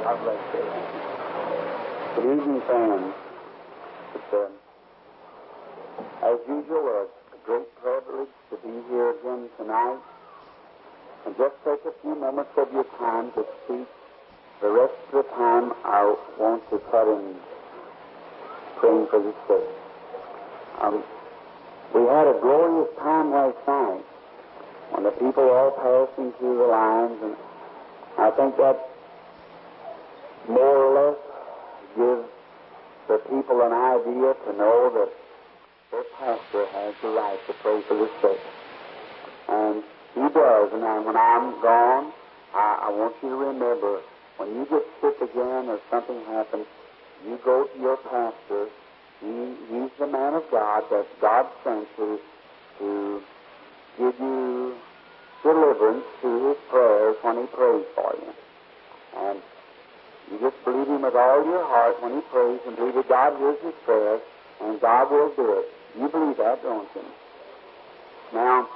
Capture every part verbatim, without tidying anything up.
God bless you. Good evening, friends. It's, uh, as usual, a great privilege to be here again tonight. And just take a few moments of your time to speak. The rest of the time I want to put in praying for the sick. Um, we had a glorious time last night when the people were all passing through the lines, and I think that more or less gives the people an idea to know that their pastor has the right to pray for the sick. And he does, and then when I'm gone, I, I want you to remember, when you get sick again or something happens, you go to your pastor. He, he's the man of God that God sent to, to give you deliverance through his prayers when he prays for you. And you just believe him with all your heart when he prays, and believe that God hears his prayers, and God will do it. You believe that, don't you? Now,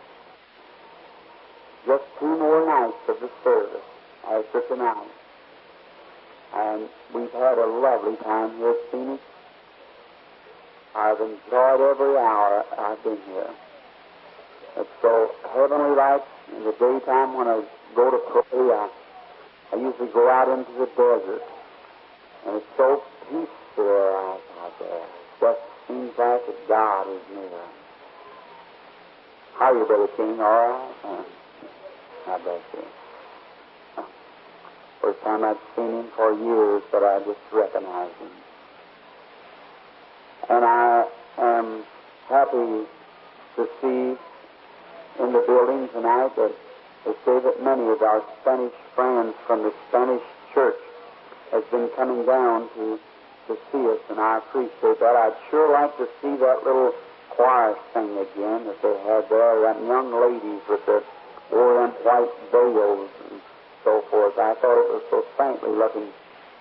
just two more nights of the service after tonight. And we've had a lovely time here at Phoenix. I've enjoyed every hour I've been here. It's so heavenly like in the daytime when I go to pray. I, I usually go out into the desert. And it's so peaceful out, out there. It just seems like that God is near. How are you, Brother King? All right? Uh, God bless you. First time I'd seen him for years, but I just recognized him. And I am happy to see in the building tonight that they say that many of our Spanish friends from the Spanish church has been coming down to, to see us, and I appreciate that. I'd sure like to see that little choir sing again that they had there, that young ladies with the wore them white veils and so forth. I thought it was so saintly looking.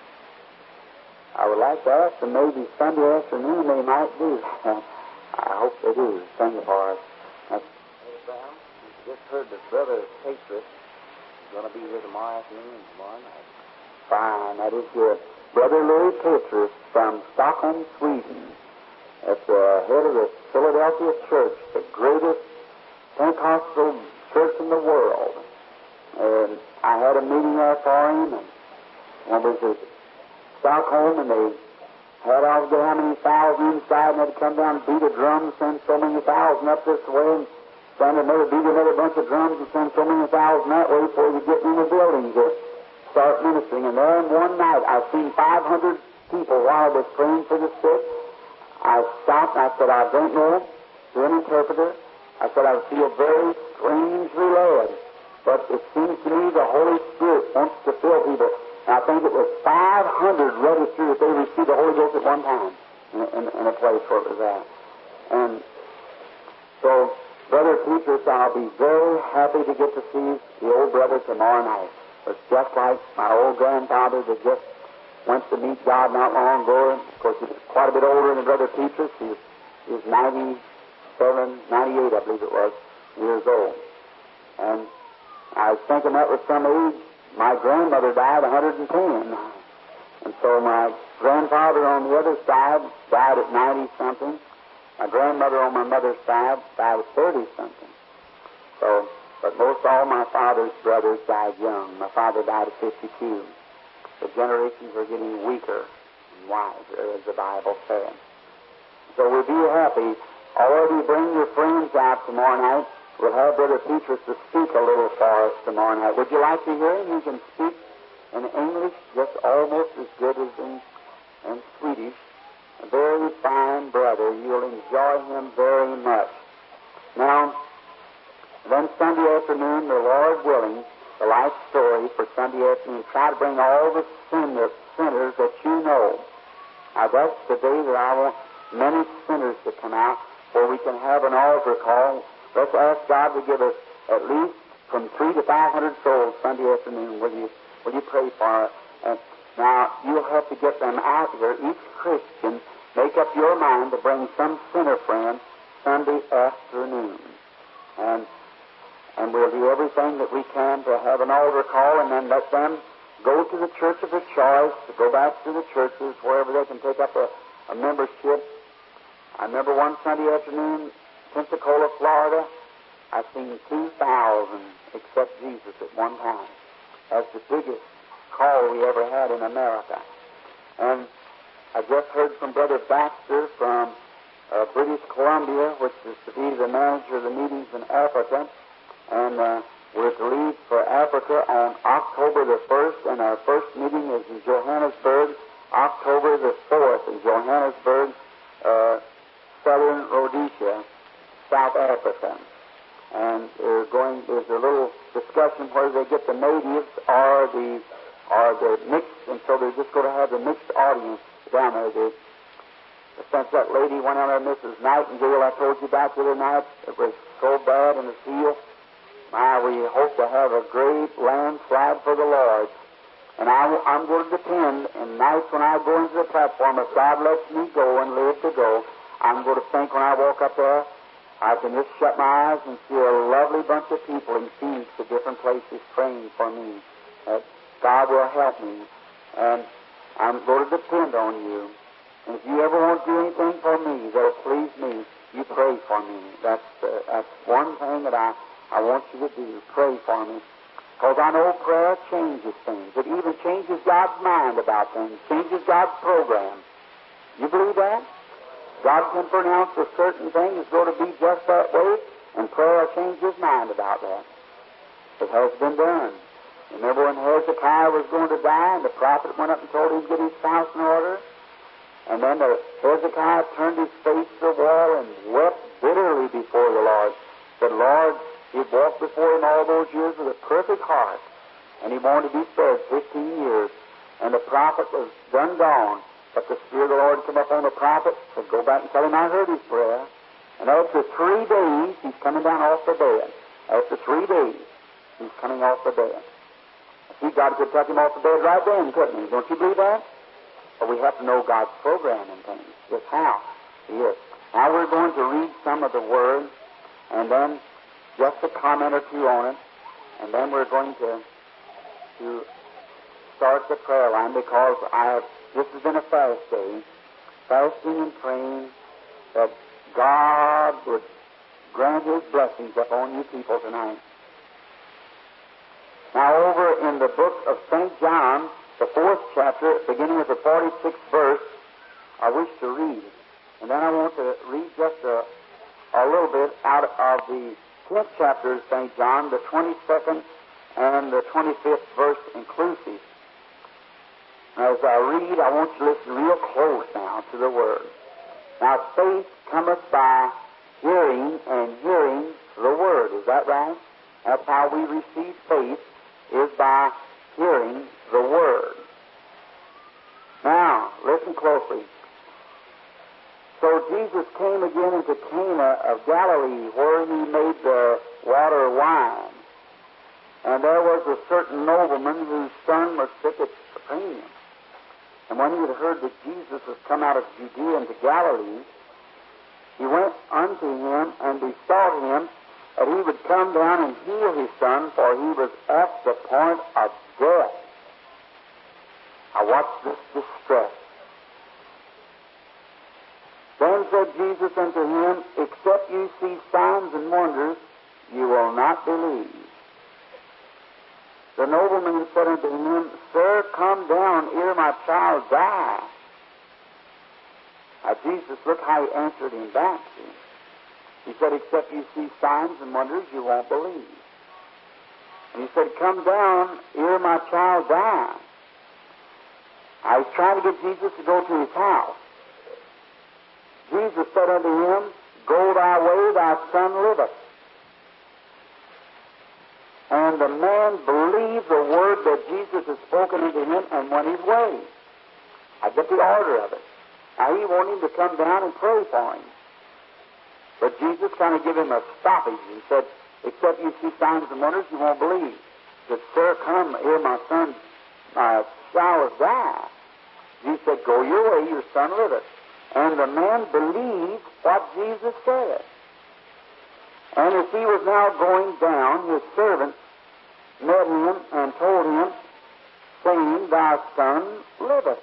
I would like to ask them maybe Sunday afternoon they might do. I hope they do. Sing for us. That's well, you just heard that Brother Patriot is going to be here tomorrow afternoon and tomorrow night. Fine, that is good. Brother Louis Patriot from Stockholm, Sweden. That's the head of the Philadelphia Church, the greatest Pentecostal church in the world. And I had a meeting there for him, and when we was at Stockholm, and they had all the how many thousand inside, and they'd come down and beat a drum, send so many thousand up this way, and send another, beat another bunch of drums, and send so many thousand that way before you get in the building to start ministering. And there in one night, I've seen five hundred people while I was praying for the sick. I stopped, and I said, I don't know, to an interpreter. I said, I feel very strangely led, but it seems to me the Holy Spirit wants to fill people. And I think it was five hundred registered that they received the Holy Ghost at one time in, in, in a place where it was at. And so, Brother Petrus, I'll be very happy to get to see the old brother tomorrow night. It's just like my old grandfather that just went to meet God not long ago. Of course, he's quite a bit older than Brother Petrus. He's, he's ninety-seven, ninety-eight, I believe it was, years old. And I was thinking that was some age. My grandmother died at one hundred ten. And so my grandfather on the other side died at ninety-something. My grandmother on my mother's side died at thirty-something. So, but most all my father's brothers died young. My father died at fifty-two. The generations are getting weaker and wiser, as the Bible says. So we'll be happy. Already bring your friends out tomorrow night. We'll have Brother Petrus to speak a little for us tomorrow night. Would you like to hear him? He can speak in English just almost as good as in, in Swedish. A very fine brother. You'll enjoy him very much. Now, then Sunday afternoon, the Lord willing, the life story for Sunday afternoon, try to bring all the sinners, sinners that you know. Now, that's the day that I want many sinners to come out where we can have an altar call. Let's ask God to give us at least from three to five hundred souls Sunday afternoon. Will you, will you pray for us? And now, you'll have to get them out here. Each Christian, make up your mind to bring some sinner friend Sunday afternoon. And and we'll do everything that we can to have an altar call, and then let them go to the church of their choice, to go back to the churches, wherever they can take up a, a membership. I remember one Sunday afternoon, Pensacola, Florida, I seen two thousand accept Jesus at one time. That's the biggest call we ever had in America. And I just heard from Brother Baxter from uh, British Columbia, which is to be the manager of the meetings in Africa, and uh, we're to leave for Africa on October the first, and our first meeting is in Johannesburg, October the fourth in Johannesburg, uh, Southern Rhodesia, South Africa. And uh, going, there's a little discussion whether they get the natives or the or the mixed, and so they're just going to have the mixed audience down there. They, since that lady went on there, Missus Nightingale, I told you about the other night, it was so bad in the field. My, we hope to have a great landslide for the Lord. And I, I'm going to depend, and nights when I go into the platform, if God lets me go and live to go, I'm going to think when I walk up there, I can just shut my eyes and see a lovely bunch of people in Phoenix at different places praying for me. That God will help me. And I'm going to depend on you. And if you ever want to do anything for me that'll please me, you pray for me. That's uh, that's one thing that I, I want you to do. Pray for me. Because I know prayer changes things. It even changes God's mind about things. Changes God's program. You believe that? God can pronounce a certain thing is going to be just that way, and prayer will change his mind about that. It has been done. Remember when Hezekiah was going to die, and the prophet went up and told him to get his house in order? And then the Hezekiah turned his face to the wall and wept bitterly before the Lord. Said, Lord, he'd walked before him all those years with a perfect heart, and he wanted to be spared fifteen years. And the prophet was done gone. But the Spirit of the Lord come up on the prophet, said, go back and tell him I heard his prayer. And after three days, he's coming down off the bed. After three days, he's coming off the bed. See, God could touch him off the bed right then, couldn't he? Don't you believe that? But we have to know God's program and things. Just how he is. Now we're going to read some of the Word, and then just a comment or two on it, and then we're going to, to start the prayer line, because I have This has been a fast day, fasting and praying that God would grant his blessings upon you people tonight. Now over in the book of Saint John, the fourth chapter, beginning with the forty-sixth verse, I wish to read. And then I want to read just a, a little bit out of the tenth chapter of Saint John, the twenty-second and the twenty-fifth verse inclusive. As I read, I want you to listen real close now to the Word. Now, faith cometh by hearing, and hearing the Word. Is that right? That's how we receive faith, is by hearing the Word. Now, listen closely. So Jesus came again into Cana of Galilee, where he made the water wine. And there was a certain nobleman whose son was sick at Capernaum. And when he had heard that Jesus was come out of Judea into Galilee, he went unto him and besought him that he would come down and heal his son, for he was at the point of death. Now watch this distress. Then said Jesus unto him, except you see signs and wonders, you will not believe. The nobleman said unto him, Sir, come down, ere my child die. Now Jesus, look how he answered him back. He said, except you see signs and wonders, you won't believe. And he said, come down, ere my child die. I was trying to get Jesus to go to his house. Jesus said unto him, go thy way, thy son liveth. And the man believed the word that Jesus had spoken unto him and went his way. I get the order of it. Now he wanted him to come down and pray for him. But Jesus kind of gave him a stoppage and said, except you see signs and wonders, you won't believe. He said, sir, come, here my son, my child has died. Jesus said, go your way, your son liveth. And the man believed what Jesus said. And as he was now going down, his servant met him and told him, saying, Thy son liveth.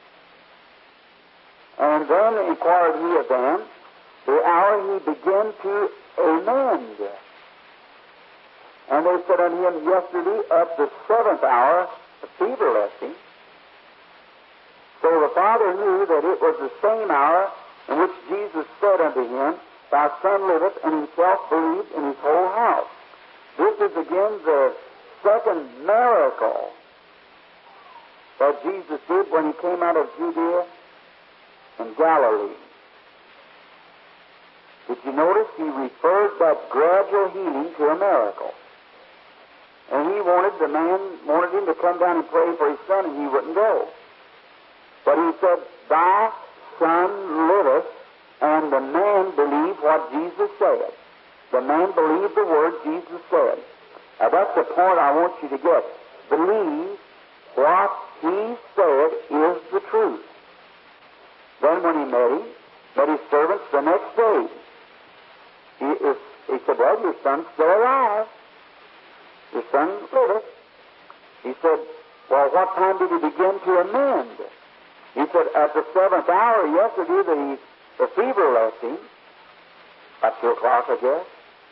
And then inquired he of them the hour he began to amend. And they said unto him, Yesterday at the seventh hour the fever left him. So the father knew that it was the same hour in which Jesus said unto him, Thy son liveth, and himself believed in his whole house. This is again the second miracle that Jesus did when he came out of Judea and Galilee. Did you notice he referred that gradual healing to a miracle? And he wanted, the man wanted him to come down and pray for his son, and he wouldn't go. But he said, Thy son liveth, and the man believed what Jesus said. The man believed the word Jesus said. Now that's the point I want you to get. Believe what he said is the truth. Then when he met him, met his servants the next day, he, is, he said, Well, your son's still alive. Your son liveth. He said, Well, what time did he begin to amend? He said, At the seventh hour yesterday, the, the fever left him. About two o'clock, I guess.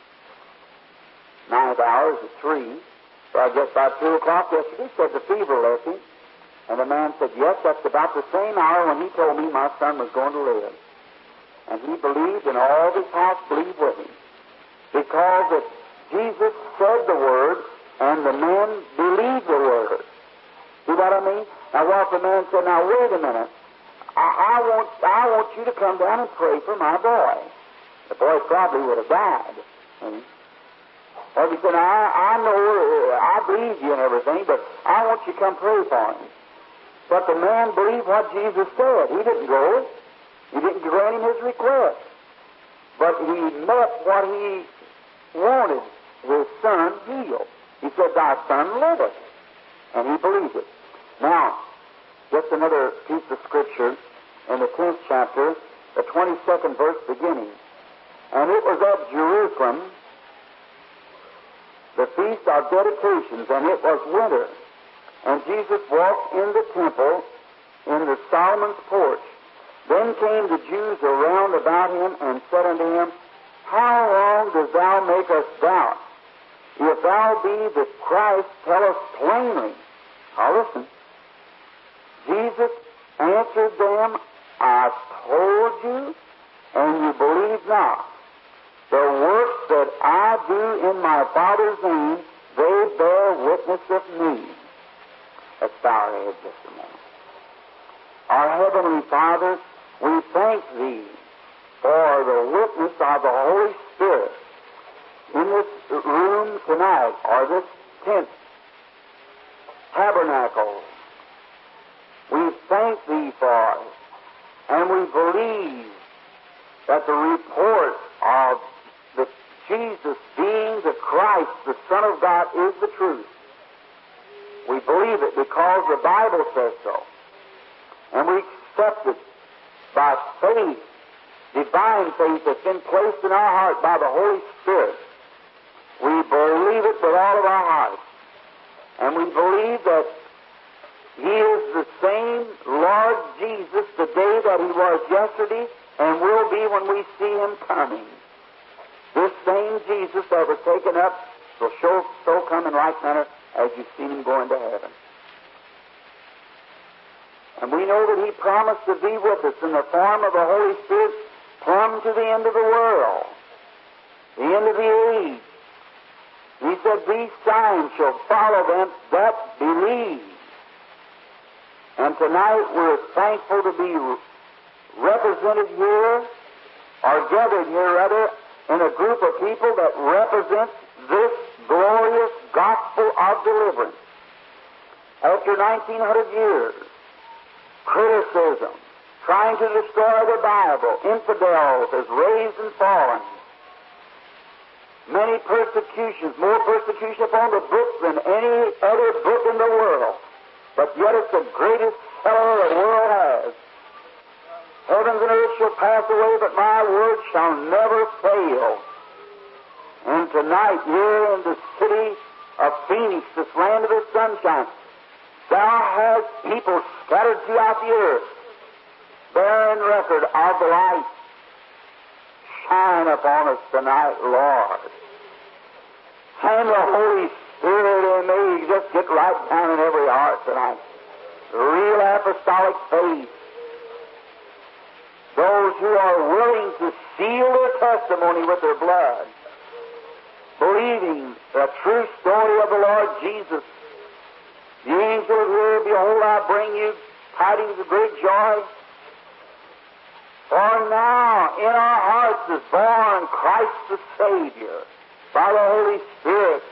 Ninth hour is at three. So I guess about two o'clock yesterday, said the fever left him. And the man said, Yes, that's about the same hour when he told me my son was going to live. And he believed, and all of his house believed with him. Because if Jesus said the word, and the man believed the word. See what I mean? Now, what if the man said, Now, wait a minute. I, I, want, I want you to come down and pray for my boy. The boy probably would have died. See? Or he said, I, I know, I believe you and everything, but I want you to come pray for him. But the man believed what Jesus said. He didn't go. He didn't grant him his request. But he met what he wanted, his son healed. He said, Thy son liveth. And he believed it. Now, just another piece of scripture in the tenth chapter, the twenty-second verse beginning. And it was at Jerusalem, the feast of dedications, and it was winter. And Jesus walked in the temple in the Solomon's porch. Then came the Jews around about him and said unto him, How long dost thou make us doubt? If thou be the Christ, tell us plainly. Now listen. Jesus answered them, I told you, and you believe not. The works that I do in my Father's name, they bear witness of me. Let's bow our heads just a moment. Our Heavenly Father, we thank Thee for the witness of the Holy Spirit in this room tonight, or this tent, tabernacle. We thank Thee for it, and we believe that the report of the Jesus being the Christ, the Son of God, is the truth. We believe it because the Bible says so. And we accept it by faith, divine faith that's been placed in our heart by the Holy Spirit. We believe it with all of our hearts. And we believe that He is the same Lord Jesus today that He was yesterday and will be when we see Him coming. This same Jesus that was taken up will show, so come in like manner as you've seen Him go into heaven. And we know that He promised to be with us in the form of the Holy Spirit plumb to the end of the world, the end of the age. He said, These signs shall follow them that believe. And tonight we're thankful to be represented here, or gathered here rather, in a group of people that represent this glorious gospel of deliverance. After nineteen hundred years, criticism, trying to destroy the Bible, infidels has raised and fallen. Many persecutions, more persecution upon the book than any other book in the world. But yet it's the greatest seller the world has. Heavens and earth shall pass away, but my word shall never fail. And tonight, here in the city of Phoenix, this land of the sunshine, Thou hast people scattered throughout the earth, bearing record of the light. Shine upon us tonight, Lord. Send the Holy Spirit, and may you just get right down in every heart tonight. Real apostolic faith. Those who are willing to seal their testimony with their blood, believing the true story of the Lord Jesus. The angel here, behold, I bring you tidings of great joy. For now in our hearts is born Christ the Savior by the Holy Spirit.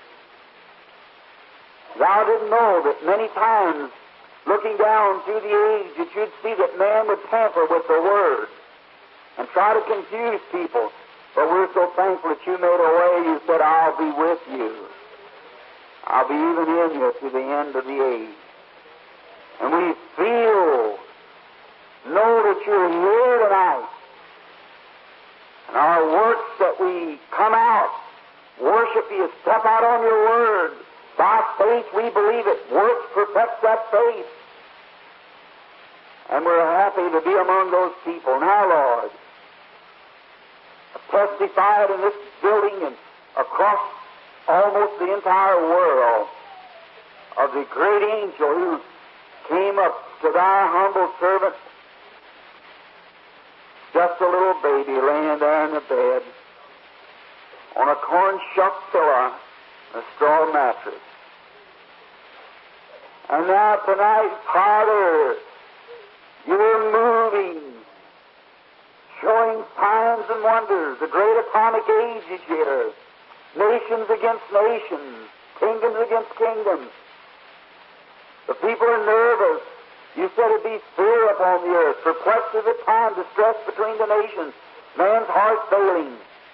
Thou didn't know that many times, looking down through the age, that you'd see that man would tamper with the Word and try to confuse people. But we're so thankful that you made a way. You said, I'll be with you. I'll be even in you to the end of the age. And we feel, know that you're here tonight. And our works that we come out, worship you, step out on your Word. By faith we believe it. Works perfect that faith. And we're happy to be among those people. Now, Lord, testified in this building and across almost the entire world of the great angel who came up to thy humble servant, just a little baby laying there in the bed on a corn-shuck pillow, a straw mattress. And now tonight, Father, you're moving, showing signs and wonders. The great atomic age is here. Nations against nations, kingdoms against kingdoms. The people are nervous. You said it'd be fear upon the earth, perplexed at the time, distress between the nations, man's heart failing.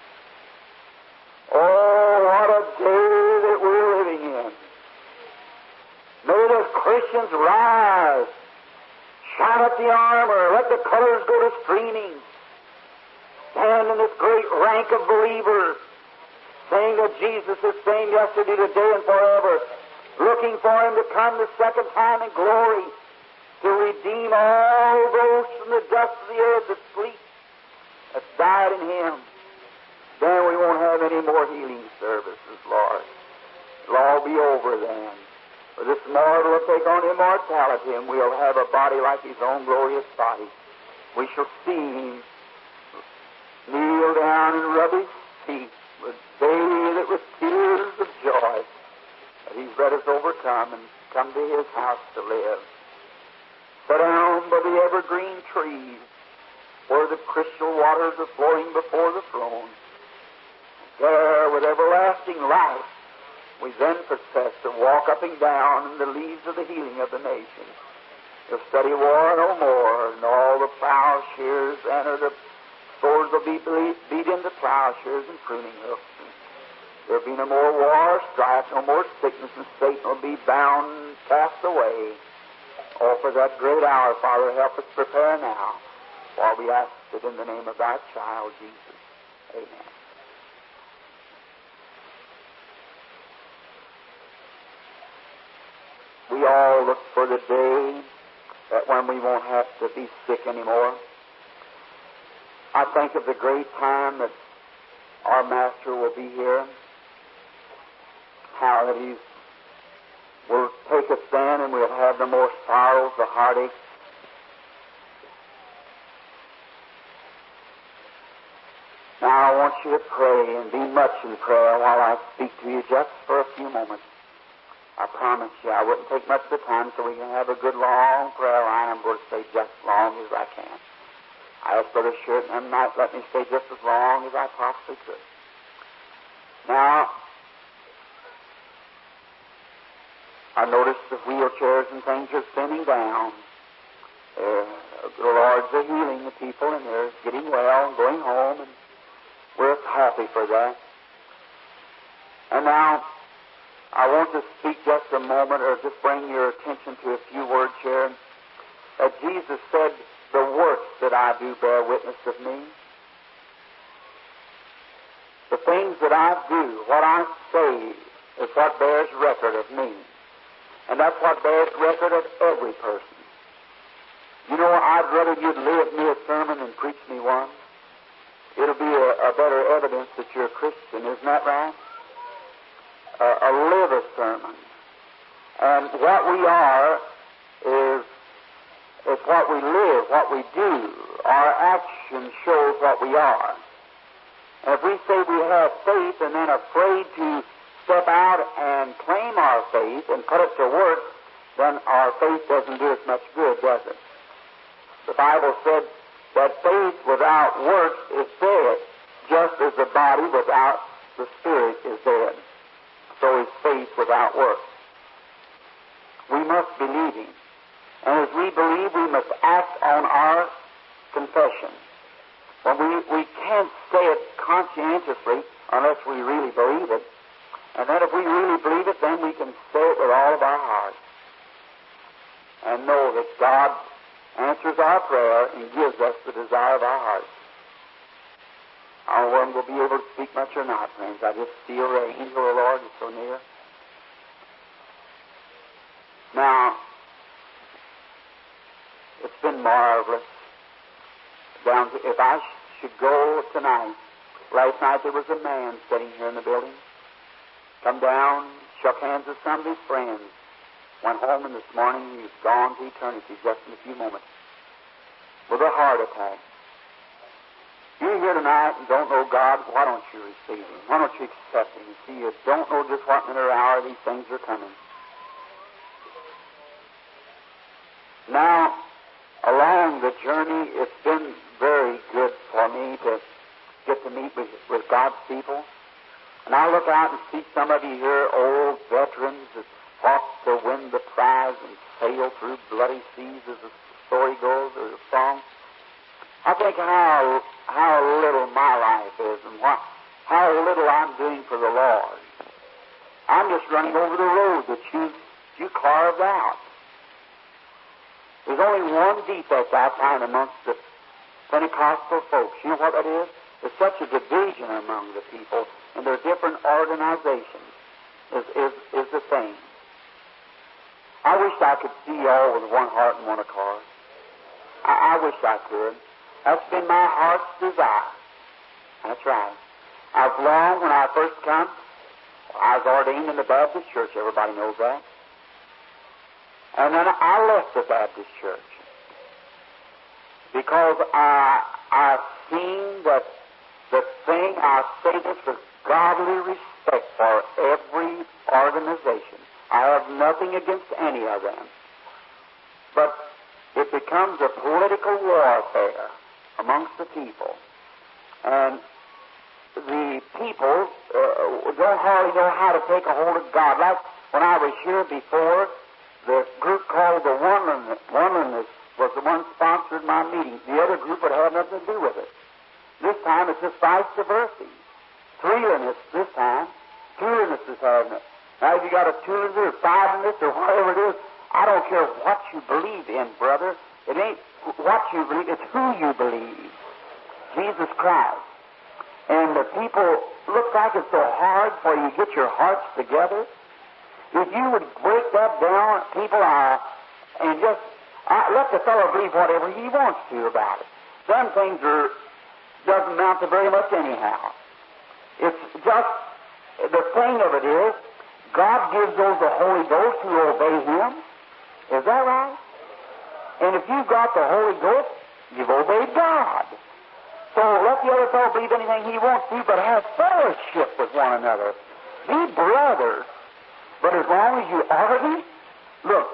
Oh, what a day that we're living in. May the Christians rise, shine up the armor, let the colors go to streaming. Stand in this great rank of believers, saying that Jesus is the same yesterday, today, and forever, looking for Him to come the second time in glory to redeem all those from the dust of the earth that sleep, that died in Him. Then we won't have any more healing services, Lord. It'll all be over then. For this mortal will take on immortality, and we'll have a body like His own glorious body. We shall see Him kneel down and rub His feet with bathe it with tears of joy that He's let us overcome and come to His house to live. Sit down by the evergreen trees where the crystal waters are flowing before the throne. There, with everlasting life, we then possess to walk up and down in the leaves of the healing of the nation. You'll study war no more, and all the plowshares and the swords will be beat into plowshares and pruning hooks. There'll be no more war, strife, no more sickness, and Satan will be bound and cast away. Oh, for that great hour, Father, help us prepare now, while we ask it in the name of thy child, Jesus. Amen. We all look for the day that when we won't have to be sick anymore. I think of the great time that our Master will be here, how that He will take us then and we'll have no more sorrows or heartaches. Now I want you to pray and be much in prayer while I speak to you just for a few moments. I promise you I wouldn't take much of the time so we can have a good long prayer line. I'm going to stay just as long as I can. I asked Brother Sheridan and might let me stay just as long as I possibly could. Now, I noticed the wheelchairs and things are thinning down. Uh, the Lord's are healing the people, and they're getting well and going home, and we're happy for that. And now, I want to speak just a moment, or just bring your attention to a few words here. That Jesus said, the works that I do bear witness of me. The things that I do, what I say, is what bears record of me. And that's what bears record of every person. You know, I'd rather you'd live me a sermon than preach me one. It'll be a, a better evidence that you're a Christian, isn't that right? Uh, a live a sermon. And what we are is, is what we live, what we do. Our action shows what we are. And if we say we have faith and then afraid to step out and claim our faith and put it to work, then our faith doesn't do us much good, does it? The Bible said that faith without works is dead, just as the body without the spirit is dead. So is faith without works. We must believe Him. And as we believe, we must act on our confession. Well, we, we can't say it conscientiously unless we really believe it. And then if we really believe it, then we can say it with all of our heart. And know that God answers our prayer and gives us the desire of our hearts. I don't know whether we'll be able to speak much or not, friends. I just feel the angel of the Lord is so near. Now, it's been marvelous. Down to, if I sh- should go tonight, last night there was a man sitting here in the building. Come down, shook hands with some of his friends. Went home, and this morning he's gone to eternity just in a few moments with a heart attack. You're here tonight and don't know God, why don't you receive Him? Why don't you accept Him? You see, you don't know just what minute or hour these things are coming. Now, along the journey, it's been very good for me to get to meet with, with God's people. And I look out and see some of you here, old veterans that fought to win the prize and sail through bloody seas, as the story goes, or the song. I think how how little my life is and what how little I'm doing for the Lord. I'm just running over the road that you you carved out. There's only one defect I find amongst the Pentecostal folks. You know what that is? There's such a division among the people, and their different organizations is is is the thing. I wish I could see you all with one heart and one accord. I, I wish I could. That's been my heart's desire. That's right. I've longed when I first come. I was ordained in the Baptist church. Everybody knows that. And then I left the Baptist church because I I've seen that the thing, I say this with godly respect for every organization. I have nothing against any of them. But it becomes a political warfare amongst the people. And the people uh, don't hardly know how to take a hold of God. Like when I was here before, the group called the Oneness, Oneness was the one sponsored my meeting. The other group would have nothing to do with it. This time it's just vice versa. Three-ness this time. Two-ness is having it. Now, if you got a two-ness or five-ness or whatever it is, I don't care what you believe in, brother. It ain't what you believe, it's who you believe. Jesus Christ. And the people look like it's so hard for you to get your hearts together. If you would break that down, people are, and just uh, let the fellow believe whatever he wants to about it. Some things are doesn't amount to very much anyhow. It's just, the thing of it is, God gives those the Holy Ghost who obey Him. Is that right? And if you've got the Holy Ghost, you've obeyed God. So let the other fellow believe anything he wants to, but have fellowship with one another. Be brothers. But as long as you argue, look,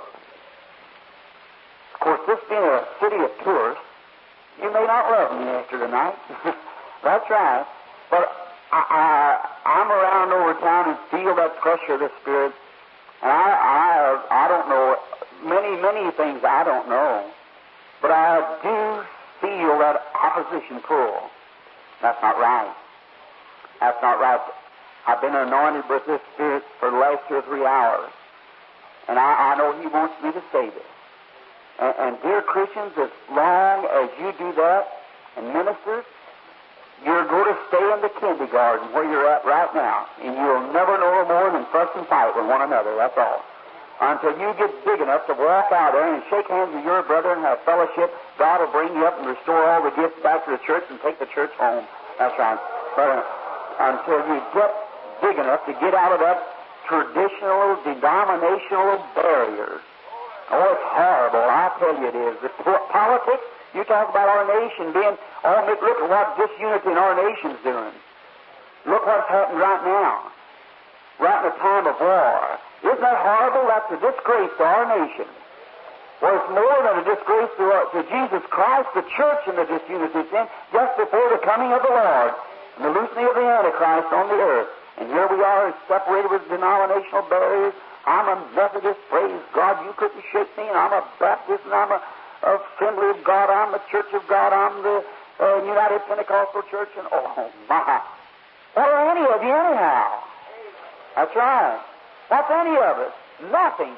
of course, this being a city of tourists, you may not love me after tonight. That's right. But I, I, I'm around over town and feel that pressure of the Spirit. And I, I, I don't know many, many things I don't know. But I do feel that opposition pull. That's not right. That's not right. I've been anointed with this Spirit for the last two or three hours. And I, I know He wants me to say this. And, and dear Christians, as long as you do that and minister, you're going to stay in the kindergarten where you're at right now. And you'll never know more than fuss and fight with one another. That's all. until you get big enough to walk out there and shake hands with your brother and have fellowship. God will bring you up and restore all the gifts back to the church and take the church home. That's right. But uh, until you get big enough to get out of that traditional, denominational barriers. Oh, it's horrible. I tell you it is. The po- politics, you talk about our nation being, oh, look at what disunity in our nation's doing. Look what's happened right now. Right in a time of war. Isn't that horrible? That's a disgrace to our nation. Well, it's more than a disgrace to, uh, to Jesus Christ, the church, and the disunity it's in, just before the coming of the Lord and the loosening of the Antichrist on the earth. And here we are, separated with denominational barriers. I'm a Methodist, praise God, you couldn't shake me, and I'm a Baptist, and I'm a, a Assembly of God, I'm the Church of God, I'm the uh, United Pentecostal Church, and oh, my. What are any of you anyhow? That's right. What's any of us? Nothing.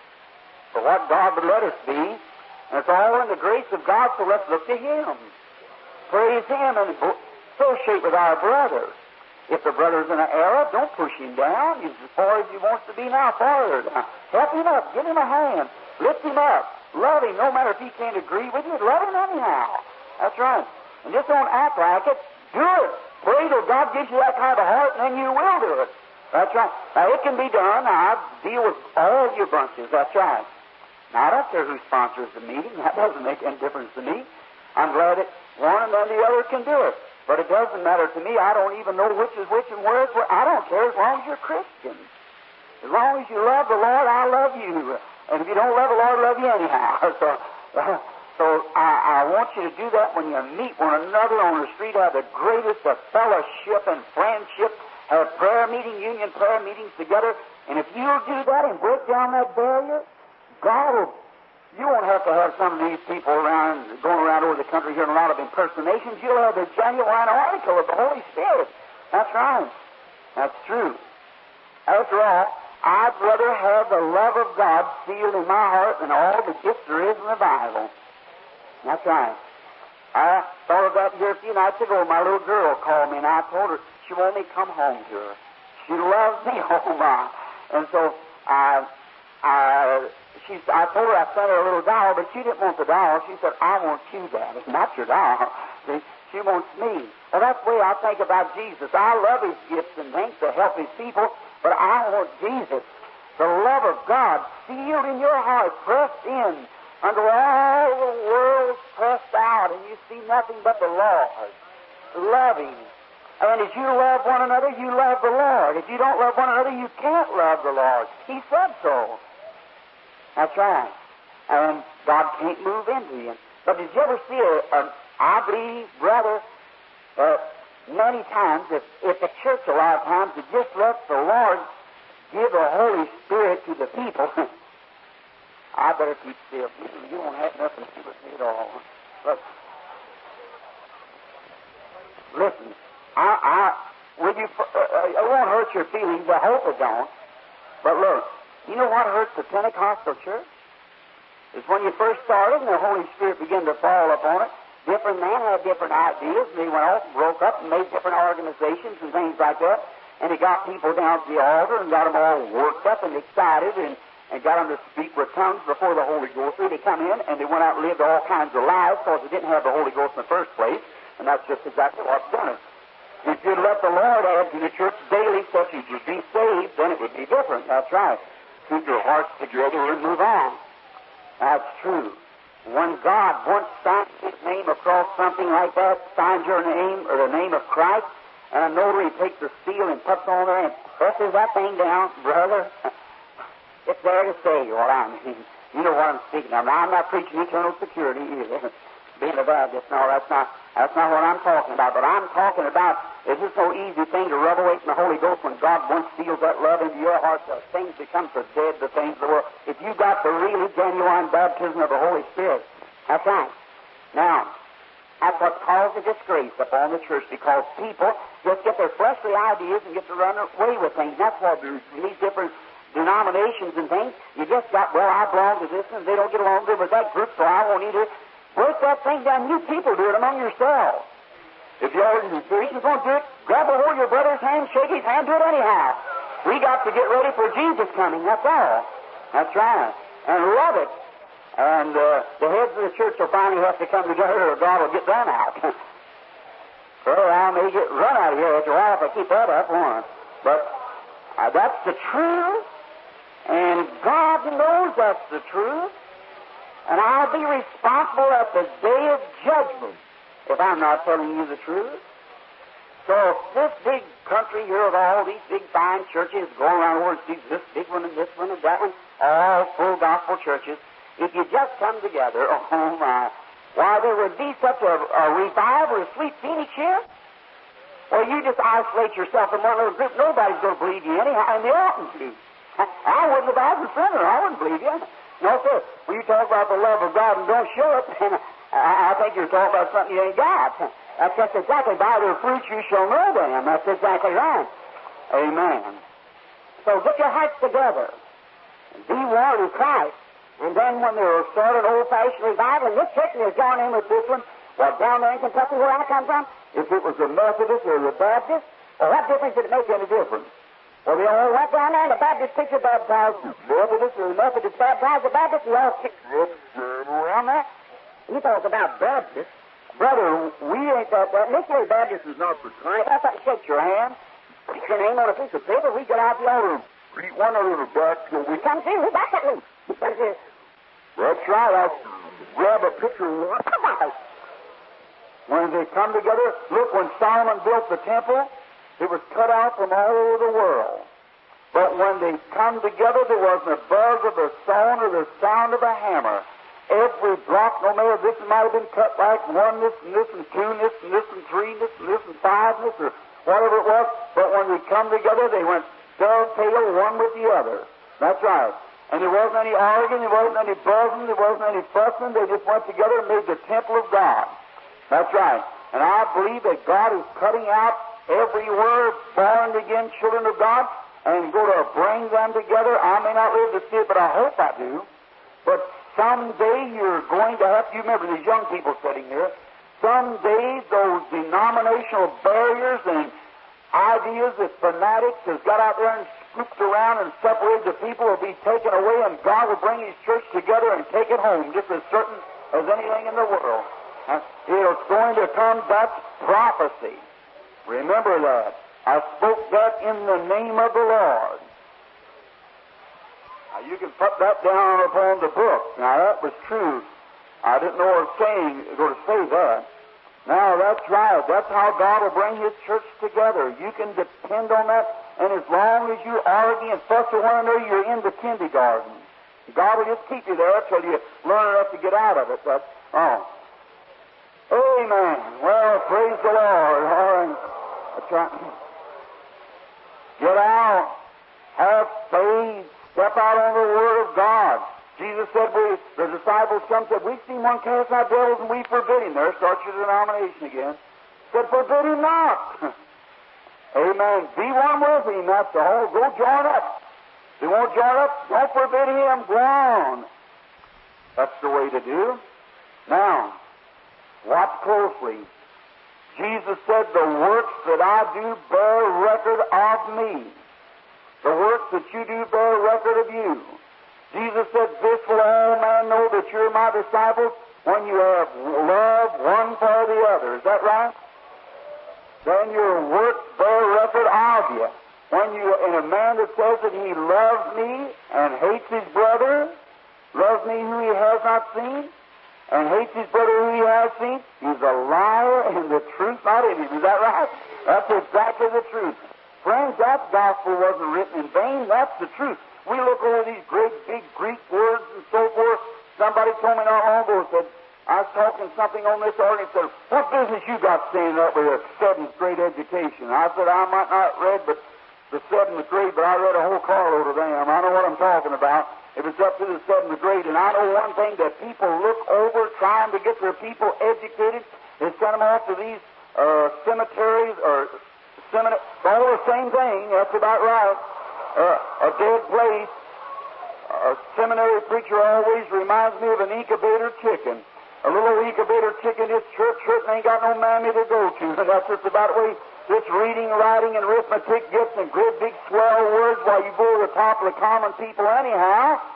But what God would let us be, and it's all in the grace of God, so let's look to Him. Praise Him and associate with our brothers. If the brother's in an error, don't push him down. He's as far as he wants to be now, farther down. Help him up. Give him a hand. Lift him up. Love him, no matter if he can't agree with you. Love him anyhow. That's right. And just don't act like it. Do it. Pray till God gives you that kind of heart, and then you will do it. That's right. Now, it can be done. Now, I deal with all your bunches. That's right. Now, I don't care who sponsors the meeting. That doesn't make any difference to me. I'm glad that one and then the other can do it. But it doesn't matter to me. I don't even know which is which and where it's where. I don't care as long as you're Christian. As long as you love the Lord, I love you. And if you don't love the Lord, I love you anyhow. So, uh, so I, I want you to do that when you meet one another on the street. Have the greatest of fellowship and friendship. Have prayer meeting, union prayer meetings together. And if you'll do that and break down that barrier, God will... You won't have to have some of these people around, going around over the country hearing a lot of impersonations. You'll have the genuine oracle of the Holy Spirit. That's right. That's true. After all, I'd rather have the love of God sealed in my heart than all the gifts there is in the Bible. That's right. I thought of that here a few nights ago. My little girl called me, and I told her she wanted me to come home to her. She loves me, oh my. And so I... I She, I told her I sent her a little doll, but she didn't want the doll. She said, I want you, Daddy, not your doll. See, she wants me. Well, that's the way I think about Jesus. I love His gifts and things to help His people, but I want Jesus. The love of God sealed in your heart, pressed in, under all the world pressed out, and you see nothing but the Lord. Love Him. And as you love one another, you love the Lord. If you don't love one another, you can't love the Lord. He said so. That's right. And God can't move into you. But did you ever see a, a I believe, brother, uh, many times, if, if the church a lot of times had just let the Lord give the Holy Spirit to the people, I better keep still. You don't have nothing to do with me at all. But listen, I, I, will you, uh, it won't hurt your feelings. I hope it don't. But look, you know what hurts the Pentecostal church? It's when you first started and the Holy Spirit began to fall upon it. Different men had different ideas, and they went off and broke up and made different organizations and things like that. And it got people down to the altar and got them all worked up and excited and, and got them to speak with tongues before the Holy Ghost. They come in and they went out and lived all kinds of lives because they didn't have the Holy Ghost in the first place. And that's just exactly what's done it. If you'd let the Lord add to the church daily such as you'd be saved, then it would be different. That's right. Keep your hearts together and move on. That's true. When God once signs His name across something like that, signs your name or the name of Christ, and a notary takes the seal and puts on there and presses that thing down, brother, it's there to say what I mean. You know what I'm speaking of. Now, I'm not preaching eternal security either. Being a Baptist, no, that's not, that's not what I'm talking about. But I'm talking about, it's just no easy thing to revelate in the Holy Ghost when God once seals that love into your heart. The things become so dead, the things of the world. If you got the really genuine baptism of the Holy Spirit, that's right. Now, that's what caused a disgrace upon the church, because people just get their fleshly ideas and get to run away with things. That's what in these different denominations and things, you just got, well, I belong to this, and they don't get along good with that group, so I won't either. Break that thing down. You people do it among yourselves. If your organizations won't do it, grab a hold of your brother's hand, shake his hand, do it anyhow. We got to get ready for Jesus coming, that's all. That's right. And love it. And uh, the heads of the church will finally have to come together or God will get them out. Well, I may get run out of here after a while if I keep that up, won't I? But uh, that's the truth. And God knows that's the truth. And I'll be responsible at the day of judgment if I'm not telling you the truth. So if this big country here with all these big fine churches going around the world, this big one and this one and that one, all full gospel churches, if you just come together, oh my, why there would be such a, a revival of sweet Phoenix here. Well, you just isolate yourself in one little group, nobody's going to believe you anyhow, and they oughtn't to. I wouldn't if I was a sinner, I wouldn't believe you. No, sir. When you talk about the love of God and don't show it, I, I think you're talking about something you ain't got. That's just exactly, by their fruits you shall know them. That's exactly right. Amen. So get your hearts together. Be one in Christ. And then when they're starting an old-fashioned revival, and this church is joining in with this one, well, down there in Kentucky where I come from, if it was the Methodist or the Baptist, well, what difference did it make any difference? Well, they all went down there and the Baptist preacher baptized the Methodist or the Methodist baptized the Baptist, and all six around there. You talk about Baptist. Brother, we ain't that bad. Missionary Baptist is not the kind. That's like shake your hand, put your name on a piece of paper, we get out the altar, greet one another back till we come see who back at me. That's right. I'll grab a picture of one. Come on. When they come together, look, when Solomon built the temple, it was cut out from all over the world. But when they come together, there wasn't a buzz of a stone or the sound of a hammer. Every block, no matter this might have been cut like one, this and this and two, and this and this and three, and this and this and five, and this or whatever it was. But when they come together, they went dovetail one with the other. That's right. And there wasn't any arguing, there wasn't any buzzing, there wasn't any fussing. They just went together and made the temple of God. That's right. And I believe that God is cutting out every word, born again children of God, and going to bring them together. I may not live to see it, but I hope I do. But someday you're going to have to, you remember these young people sitting here, someday those denominational barriers and ideas that fanatics has got out there and scooped around and separated the people will be taken away, and God will bring His church together and take it home, just as certain as anything in the world. And it's going to come, that's prophecy. Remember that. I spoke that in the name of the Lord. Now, you can put that down upon the book. Now, that was true. I didn't know what I was saying, going to say that. Now, that's right. That's how God will bring His church together. You can depend on that, and as long as you argue and fuss with one another, you're in the kindergarten. God will just keep you there until you learn enough to get out of it. That's all. Amen. Well, praise the Lord. All right. That's right. Get out. Have faith. Step out on the Word of God. Jesus said, we, the disciples come said, we've seen one cast out devils and we forbid him. There starts your denomination again. Said, forbid him not. Amen. Be one with him. That's the whole. Go join up. If you won't join up, don't forbid him. Go on. That's the way to do. Now, watch closely. Jesus said, the works that I do bear record of me. The works that you do bear record of you. Jesus said, this will all men know that you're my disciples when you have love one for the other. Is that right? Then your works bear record of you. When you, in a man that says that he loves me and hates his brother, loves me who he has not seen, and hates his brother who he has seen, he's a liar and the truth not in him. Is that right? That's exactly the truth. Friends, that gospel wasn't written in vain. That's the truth. We look over these great big Greek words and so forth. Somebody told me not long ago, said, I was talking something on this already, said, what business you got standing up with a seventh grade education? I said, I might not read but the seventh grade, but I read a whole carload of them. I know what I'm talking about. If it's up to the seventh grade, and I know one thing that people look over trying to get their people educated is send them off to these uh, cemeteries or seminary. All the same thing. That's about right. Uh, a dead place. A seminary preacher always reminds me of an incubator chicken. A little incubator chicken, this church church ain't got no mammy to go to. And that's just about the way this reading, writing, and arithmetic gets in great big swell words while you go to the top of the common people anyhow.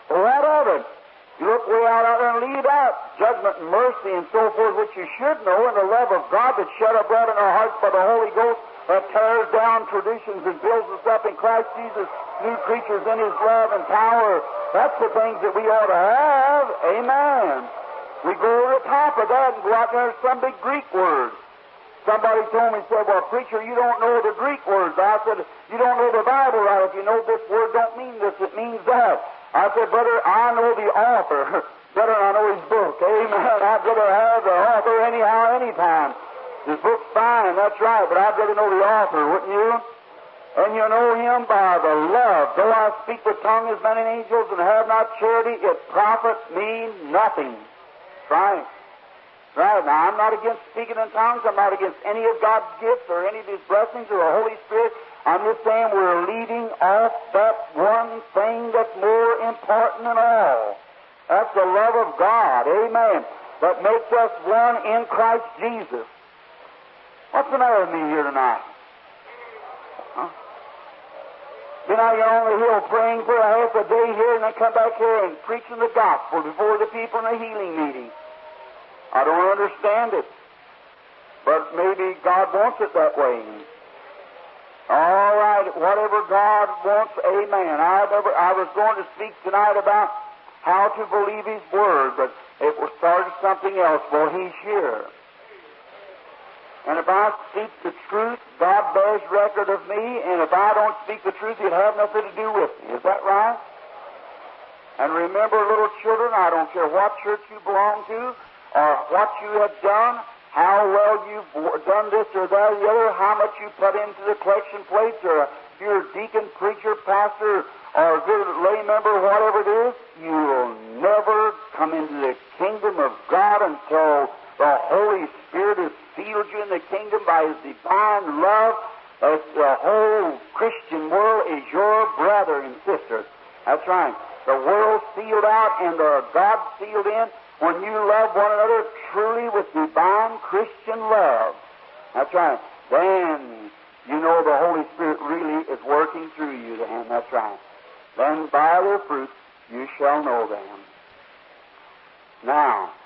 Well, what of it? You look way out out there and leave out judgment and mercy and so forth, which you should know, and the love of God that's shed abroad in our hearts by the Holy Ghost that tears down traditions and builds us up in Christ Jesus, new creatures in His love and power. That's the things that we ought to have. Amen. We go over the top of that and go out there and some big Greek word. Somebody told me, said, well, preacher, you don't know the Greek words. I said, you don't know the Bible right. If you know this word don't mean this, it means that. I said, brother, I know the author better than I know his book. Amen. I'd rather have the author anyhow, anytime. His book's fine, that's right, but I'd rather know the author, wouldn't you? And you know him by the love. Though I speak with tongues as many angels and have not charity, it profits me nothing. Right? Right. Now, I'm not against speaking in tongues. I'm not against any of God's gifts or any of His blessings or the Holy Spirit. I'm just saying we're leaving off that one thing that's more important than all. That's the love of God. Amen. That makes us one in Christ Jesus. What's the matter with me here tonight? Huh? Been out here on the hill praying for a half a day here and then come back here and preaching the gospel before the people in a healing meeting. I don't understand it. But maybe God wants it that way. All right, whatever God wants, amen. I, never, I was going to speak tonight about how to believe His Word, but it was started something else. Well, He's here. And if I speak the truth, God bears record of me, and if I don't speak the truth, He'd have nothing to do with me. Is that right? And remember, little children, I don't care what church you belong to, or what you have done, how well you've done this or that or the other, how much you put into the collection plates, or if you're a deacon, preacher, pastor, or a good lay member, whatever it is, you'll never come into the kingdom of God until the Holy Spirit has sealed you in the kingdom by His divine love. That the whole Christian world is your brother and sister. That's right. The world sealed out and the God sealed in. When you love one another truly with divine Christian love, that's right, then you know the Holy Spirit really is working through you then, that's right. Then by their fruits you shall know them. Now,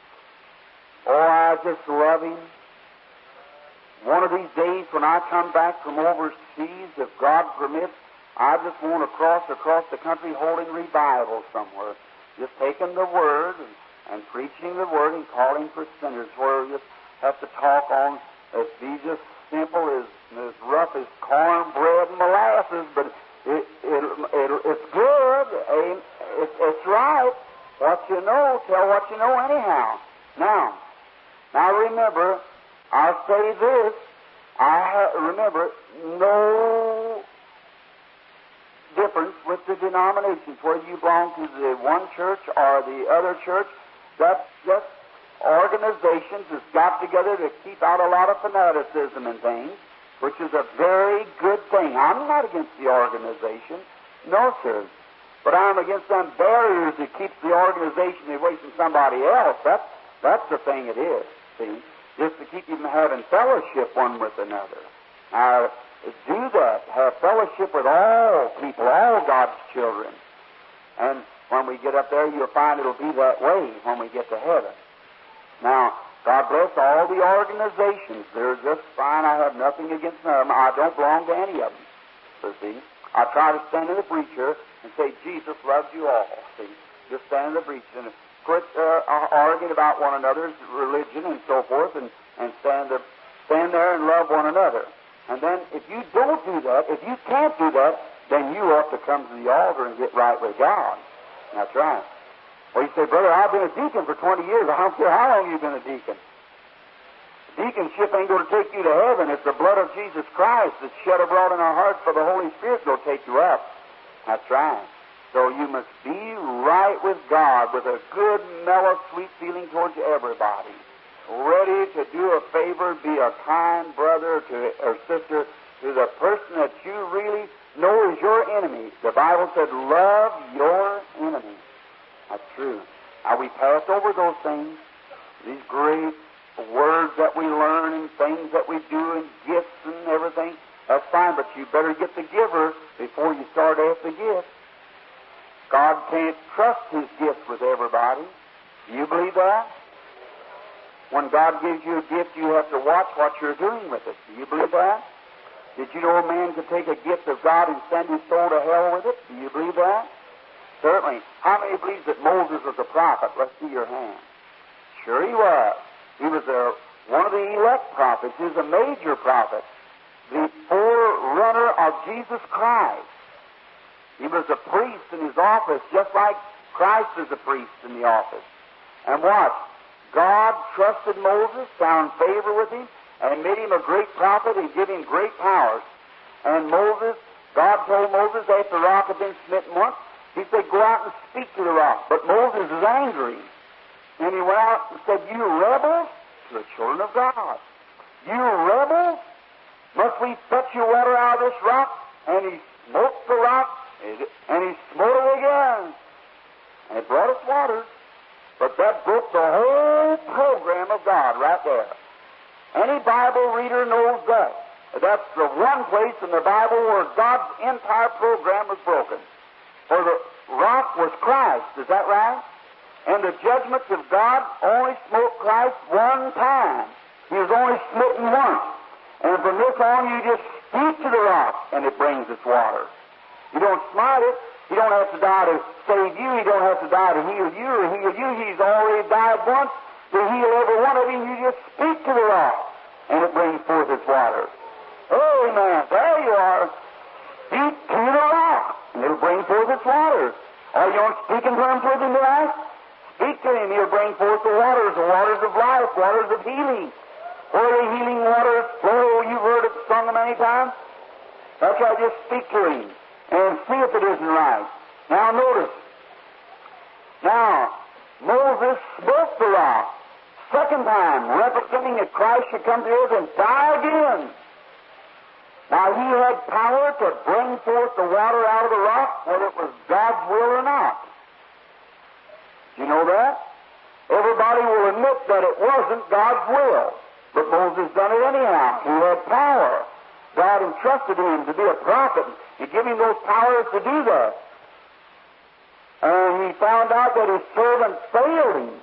oh, I just love Him. One of these days when I come back from overseas, if God permits, I just want to cross across the country holding revival somewhere. Just taking the Word and and preaching the Word and calling for sinners, where you just have to talk on, as be just simple as, as rough as cornbread and molasses, but it, it, it, it's good. It, it's right. What you know, tell what you know anyhow. Now, now remember, I'll say this, I ha- remember, no difference with the denominations, whether you belong to the one church or the other church. That's just organizations that's got together to keep out a lot of fanaticism and things, which is a very good thing. I'm not against the organization, no, sir. But I'm against them barriers that keeps the organization away from somebody else. That's, that's the thing it is, see? Just to keep you from having fellowship one with another. Now, do that. Have fellowship with all people, all God's children. And when we get up there, you'll find it'll be that way when we get to heaven. Now, God bless all the organizations. They're just fine. I have nothing against them. I don't belong to any of them. So, see, I try to stand in the preacher and say, Jesus loves you all. See, just stand in the preacher and quit uh, arguing about one another's religion and so forth, and, and stand, the, stand there and love one another. And then, if you don't do that, if you can't do that, then you ought to come to the altar and get right with God. That's right. Well, you say, brother, I've been a deacon for twenty years. I don't care how long you've been a deacon. Deaconship ain't going to take you to heaven. It's the blood of Jesus Christ that's shed abroad in our hearts for the Holy Spirit will take you up. That's right. So you must be right with God with a good, mellow, sweet feeling towards everybody. Ready to do a favor, be a kind brother to, or sister to the person that you really know is your enemy. The Bible said, love your enemy. That's true. Now, we pass over those things, these great words that we learn and things that we do and gifts and everything. That's fine, but you better get the giver before you start after the gift. God can't trust His gift with everybody. Do you believe that? When God gives you a gift, you have to watch what you're doing with it. Do you believe that? Did you know a man could take a gift of God and send his soul to hell with it? Do you believe that? Certainly. How many believe that Moses was a prophet? Let's see your hand. Sure he was. He was a, one of the elect prophets. He was a major prophet. The forerunner of Jesus Christ. He was a priest in his office, just like Christ is a priest in the office. And watch. God trusted Moses, found favor with him, and made him a great prophet and gave him great powers. And Moses, God told Moses after the rock had been smitten once, He said, go out and speak to the rock. But Moses is angry. And he went out and said, you rebels, to the children of God. You rebels, must we fetch you water out of this rock? And he smote the rock, and he smote it again. And it brought us water. But that broke the whole program of God right there. Any Bible reader knows that. That's the one place in the Bible where God's entire program was broken. For the rock was Christ, is that right? And the judgments of God only smote Christ one time. He was only smitten once. And from this on, you just speak to the rock, and it brings its water. You don't smite it. He don't have to die to save you. He don't have to die to heal you or heal you. He's already died once to heal every one of you. You just speak to the rock, and it brings forth its water. Amen. There you are. Speak to the rock, and it'll bring forth its water. Are you on speaking terms with him tonight? Speak to him. He'll bring forth the waters, the waters of life, waters of healing. Where the healing waters flow, you've heard it sung many times. That's why I just speak to him and see if it isn't right. Now notice. Now, Moses smote the rock. Second time, representing that Christ should come to earth and die again. Now, he had power to bring forth the water out of the rock, whether it was God's will or not. Do you know that? Everybody will admit that it wasn't God's will. But Moses done it anyhow. He had power. God entrusted him to be a prophet. He gave him those powers to do that. And he found out that his servant failed him.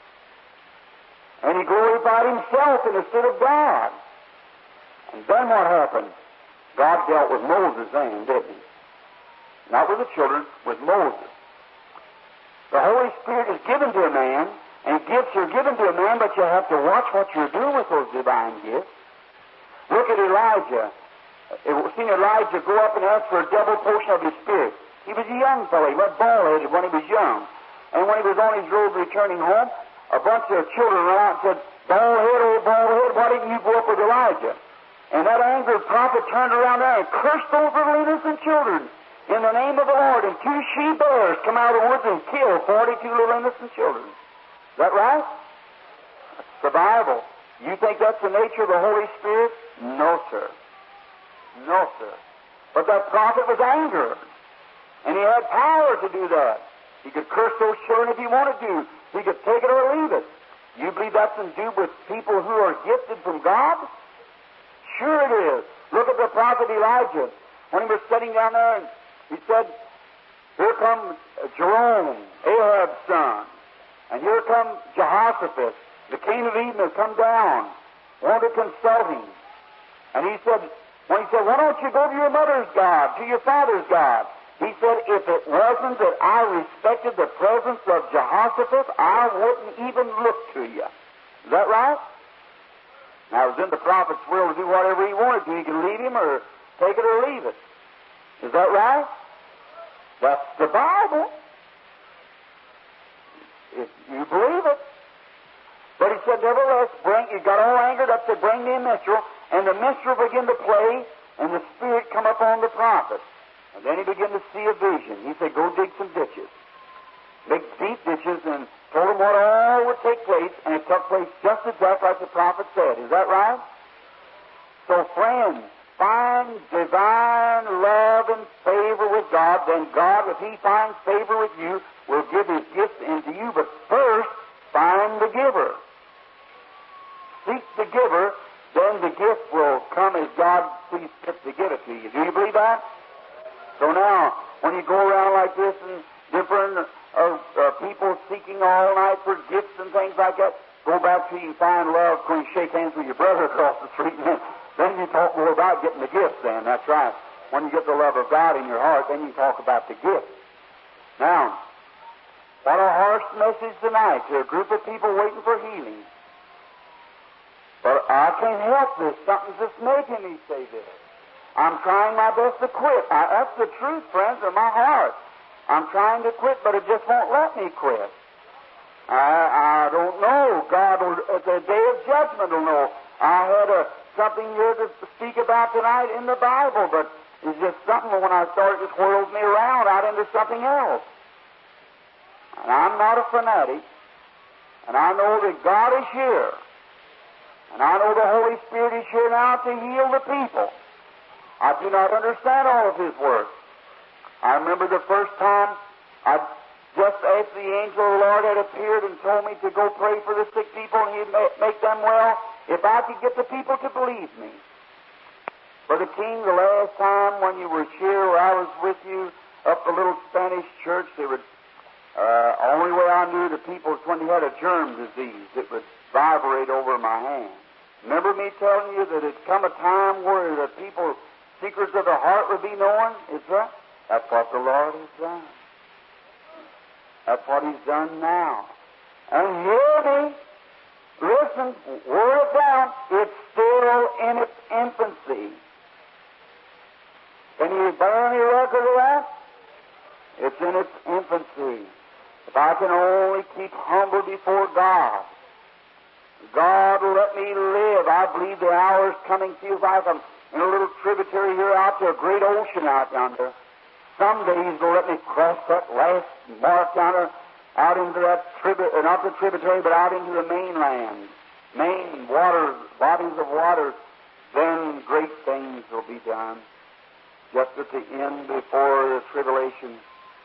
And he glorified himself instead of God. And then what happened? God dealt with Moses then, didn't he? Not with the children, with Moses. The Holy Spirit is given to a man, and gifts are given to a man, but you have to watch what you're doing with those divine gifts. Look at Elijah. We've seen Elijah go up and ask for a double portion of his spirit. He was a young fellow. He went bald-headed when he was young. And when he was on his road returning home, a bunch of children ran out and said, bald-head, old bald-head, why didn't you go up with Elijah? And that angered prophet turned around there and cursed those little innocent children in the name of the Lord. And two she-bears come out of the woods and killed forty-two little innocent children. Is that right? That's the Bible. You think that's the nature of the Holy Spirit? No, sir. No, sir. But that prophet was angered. And he had power to do that. He could curse those children if he wanted to. He could take it or leave it. You believe that's to do with people who are gifted from God? Sure it is. Look at the prophet Elijah. When he was sitting down there, and he said, here comes Jerome, Ahab's son. And here comes Jehoshaphat, the king of Edom, has come down, wanted to consult him. And he said, when he said, why don't you go to your mother's God, to your father's God? He said, if it wasn't that I respected the presence of Jehoshaphat, I wouldn't even look to you. Is that right? Now, it was in the prophet's will to do whatever he wanted to. He could lead him or take it or leave it. Is that right? That's the Bible. If you believe it. But he said, nevertheless, bring, he got all angered up to bring me a minstrel, and the minstrel began to play, and the Spirit come upon the prophet. And then he began to see a vision. He said, go dig some ditches. Big, deep ditches, and told him what all would take place, and it took place just exactly like the prophet said. Is that right? So, friends, find divine love and favor with God, then God, if he finds favor with you, will give his gifts into you. But first, find the giver. Seek the giver, then the gift will come as God sees fit to give it to you. Do you believe that? So now, when you go around like this and different uh, uh, people seeking all night for gifts and things like that. Go back to you find love when you shake hands with your brother across the street, and then, then you talk more about getting the gifts then. That's right. When you get the love of God in your heart, then you talk about the gift. Now, what a harsh message tonight to a group of people waiting for healing. But I can't help this. Something's just making me say this. I'm trying my best to quit. I, that's the truth, friends, of my heart. I'm trying to quit, but it just won't let me quit. I, I don't know. God will, at the day of judgment, will know. I had a, something here to speak about tonight in the Bible, but it's just something when I start, it just whirls me around out into something else. And I'm not a fanatic, and I know that God is here, and I know the Holy Spirit is here now to heal the people. I do not understand all of His work. I remember the first time, I just after the angel of the Lord had appeared and told me to go pray for the sick people and He'd make them well, if I could get the people to believe me. Brother King, the last time when you were here, where I was with you up the little Spanish church, they would, uh, only way I knew the people was when you had a germ disease. It would vibrate over my hand. Remember me telling you that it's come a time where the people, secrets of the heart would be known? Is that? That's what the Lord has done. That's what He's done now. And hear me. Listen, word it down. It's still in its infancy. Can you bear any record of that? It's in its infancy. If I can only keep humble before God, God will let me live. I believe the hour is coming. Feels like I'm in a little tributary here out to a great ocean out yonder. Some days He'll let me cross that last mark yonder out into that tributary, not the tributary, but out into the mainland. Main waters, bodies of water. Then great things will be done. Just at the end before the tribulation.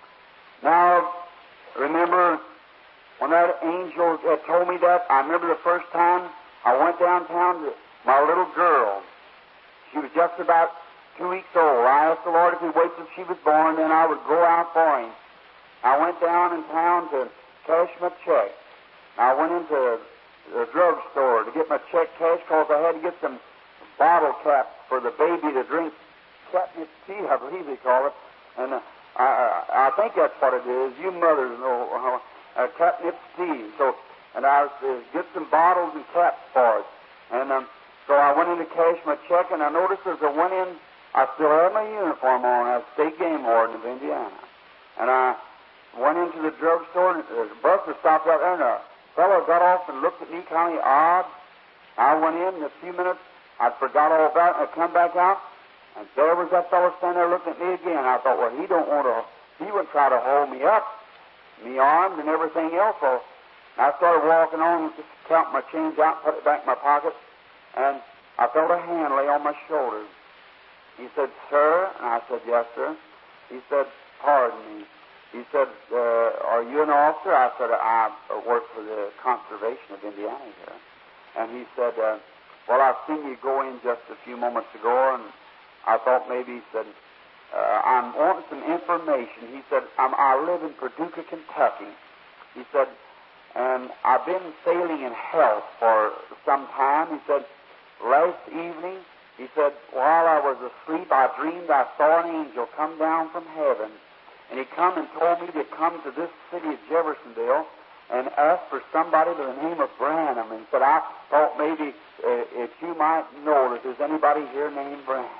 Now, remember, when that angel had told me that, I remember the first time I went downtown to my little girl. She was just about two weeks old. I asked the Lord if He'd wait till she was born, then I would go out for Him. I went down in town to cash my check. I went into the drugstore to get my check cashed because I had to get some bottle caps for the baby to drink. Catnip tea, I believe they call it. And uh, I, I think that's what it is. You mothers know uh, uh, catnip tea. So, and I was uh, get some bottles and caps for it. And um, so I went in to cash my check, and I noticed as I went in, I still had my uniform on. I was state game warden of Indiana. And I went into the drugstore, and the bus was stopped right there, and a fellow got off and looked at me kind of odd. I went in, in a few minutes, I forgot all about it, and I come back out, and there was that fellow standing there looking at me again. I thought, well, he don't want to, he wouldn't try to hold me up, me armed and everything else. So I started walking on, just counting my change out, put it back in my pocket, and I felt a hand lay on my shoulder. He said, sir, and I said, yes, sir. He said, pardon me. He said, uh, are you an officer? I said, I work for the Conservation of Indiana here. And he said, uh, well, I've seen you go in just a few moments ago, and I thought maybe, he said, uh, I'm wanting some information. He said, I'm, I live in Paducah, Kentucky. He said, and I've been sailing in health for some time. He said, last evening, he said, while I was asleep, I dreamed I saw an angel come down from heaven. And he come and told me to come to this city of Jeffersonville and ask for somebody by the name of Branham. And said, I thought maybe uh, if you might know that there's anybody here named Branham.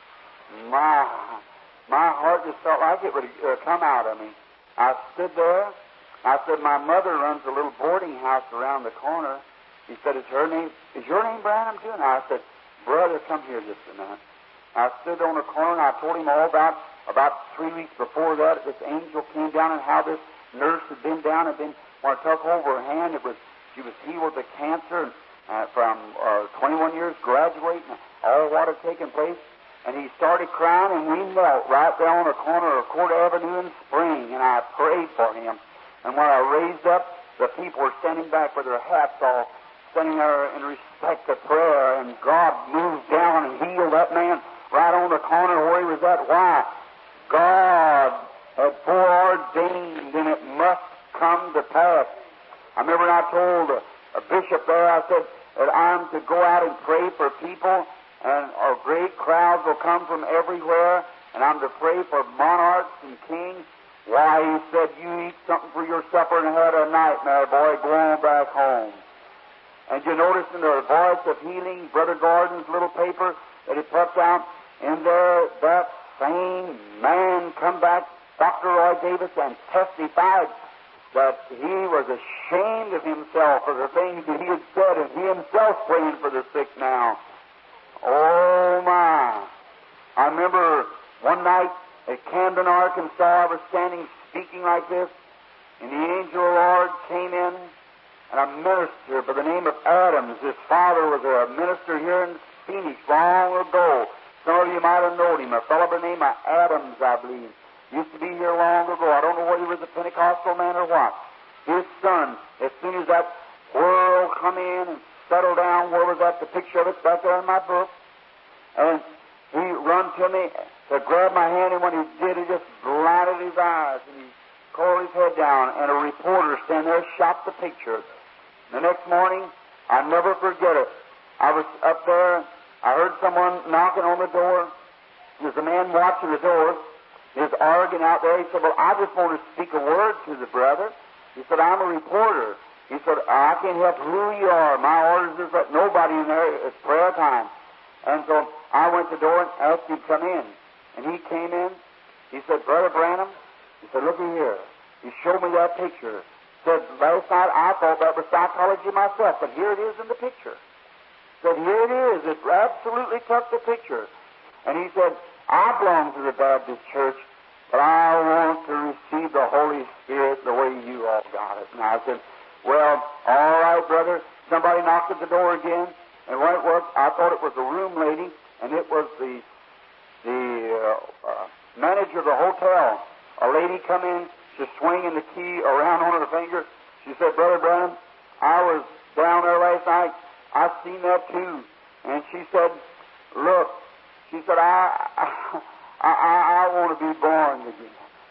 My, my heart just felt like it would uh, come out of me. I stood there. I said, my mother runs a little boarding house around the corner. He said, is her name, is your name Branham too? And I said, brother, come here just a minute. I stood on the corner and I told him all about About three weeks before that, this angel came down and how this nurse had been down and been, when I took over her hand, it was, she was healed of cancer and, uh, from uh, twenty-one years graduating, all what had taken place. And he started crying, and we knelt right there on the corner of Court Avenue in Spring, and I prayed for him. And when I raised up, the people were standing back with their hats off, standing there in respect to prayer, and God moved down and healed that man right on the corner where he was at. Why? God had foreordained, and it must come to pass. I remember when I told a, a bishop there, I said that I'm to go out and pray for people, and a great crowds will come from everywhere, and I'm to pray for monarchs and kings. Why, he said, you eat something for your supper and had a nightmare, boy, go on back home. And you notice in the Voice of Healing, Brother Gordon's little paper that he put out, in there, that same man come back, Doctor Roy Davis, and testified that he was ashamed of himself for the things that he had said, and he himself praying for the sick now. Oh, my. I remember one night at Camden, Arkansas, I was standing speaking like this, and the angel of the Lord came in, and a minister by the name of Adams. His father was a minister here in Phoenix long ago. Some of you might have known him. A fellow by the name of Adams, I believe. Used to be here long ago. I don't know whether he was a Pentecostal man or what. His son, as soon as that world come in and settled down, where was that? The picture of it's back there in my book. And he run to me to grab my hand, and when he did, he just blinded his eyes, and he curled his head down, and a reporter standing there shot the picture. The next morning, I'll never forget it. I was up there. I heard someone knocking on the door. There's a man watching the door. He's arguing out there. He said, well, I just want to speak a word to the brother. He said, I'm a reporter. He said, I can't help who you are. My orders is that nobody in there. It's prayer time. And so I went to the door and asked him to come in. And he came in. He said, Brother Branham, he said, look here. He showed me that picture. He said, last night I thought that was psychology myself, but here it is in the picture. He said, here it is. It absolutely took the picture. And he said, I belong to the Baptist church, but I want to receive the Holy Spirit the way you all got it. And I said, well, all right, brother. Somebody knocked at the door again, and when it was, I thought it was a room lady, and it was the the uh, uh, manager of the hotel. A lady come in, she's swinging the key around on her finger. She said, Brother Branham, I was down there last night. I seen that too. And she said, look, she said, I I, I, I want to be born again.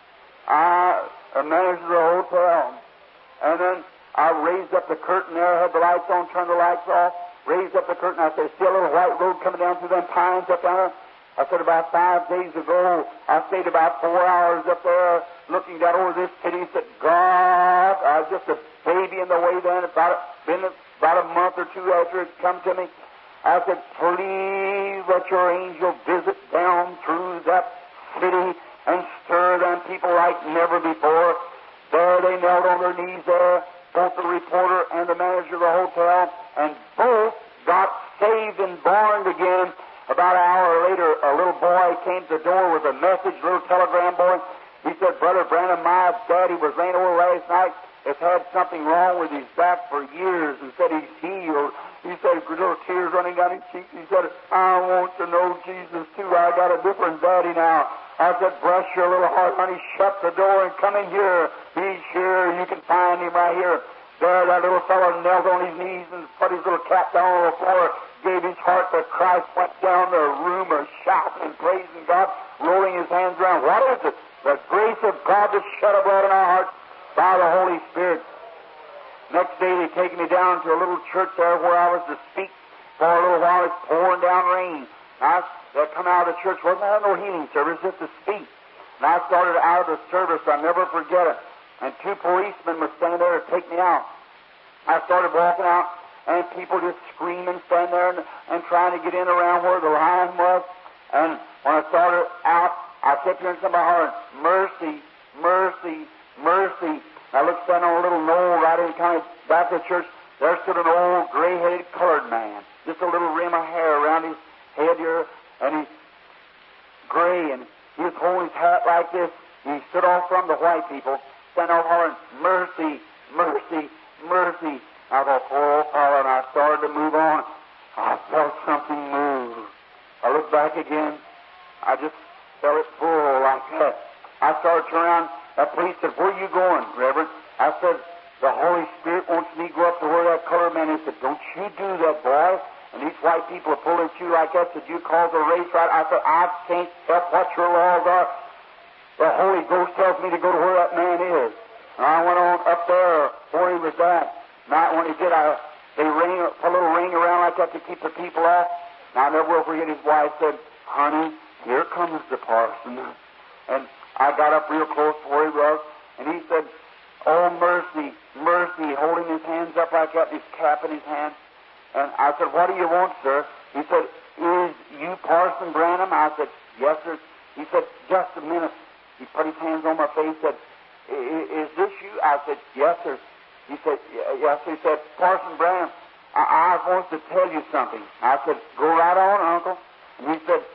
I a manager of the hotel. And then I raised up the curtain there, had the lights on, turned the lights off, raised up the curtain. I said, see a little white road coming down through them pines up there? I said, about five days ago, I stayed about four hours up there looking down over this city. He said, God, I was just a baby in the way then, about, been about a month or two after it come to me. I said, please let your angel visit down through that city and stir them people like never before. There they knelt on their knees there, both the reporter and the manager of the hotel, and both got saved and born again. About an hour later, a little boy came to the door with a message, a little telegram boy. He said, Brother Branham, my daddy was laying over last night. Has had something wrong with his back for years, and said he's healed. He said, little tears running down his cheeks. He said, I want to know Jesus too. I got a different daddy now. I said, bless your little heart, honey. Shut the door and come in here. Be sure you can find him right here. There, that little fellow knelt on his knees and put his little cap down on the floor, gave his heart to Christ, went down the room a shouting and praising God, rolling his hands around. What is it? The grace of God that's shed abroad in our hearts by the Holy Spirit. Next day, they taken me down to a little church there where I was to speak for a little while. It's pouring down rain. I I come out of the church. Wasn't having no healing service, just to speak. And I started out of the service. I'll never forget it. And two policemen were standing there to take me out. I started walking out, and people just screaming, standing there and, and trying to get in around where the line was. And when I started out, I kept hearing somebody hollering, mercy, mercy, mercy. I looked down on a little knoll right in kind of back of the church. There stood an old gray-headed colored man, just a little rim of hair around his head here, and he's gray, and he was holding his hat like this. He stood off from the white people, standing off hollering, mercy, mercy, mercy. I thought, poor fellow, and I started to move on. I felt something move. I looked back again. I just felt it full like that. I started to turn around. That priest said, where are you going, Reverend? I said, the Holy Spirit wants me to go up to where that colored man is. He said, don't you do that, boy. And these white people are pulling at you like that. Said, you cause a race right? I said, I can't help what your laws are. The Holy Ghost tells me to go to where that man is. And I went on up there where he was at. Now, when he did, I, they ring, a little ring around like that to keep the people off. Now, I never will forget his wife said, "Honey, here comes the parson." And I got up real close to where he was, and he said, "Oh, mercy, mercy," holding his hands up like that, his cap in his hand. And I said, "What do you want, sir?" He said, "Is you Parson Branham?" I said, "Yes, sir." He said, "Just a minute." He put his hands on my face and said, "Is this you?" I said, "Yes, sir." He said, "Yes, sir." He said, "Parson Branham, I, I want to tell you something." I said, "Go right on, Uncle." And he said,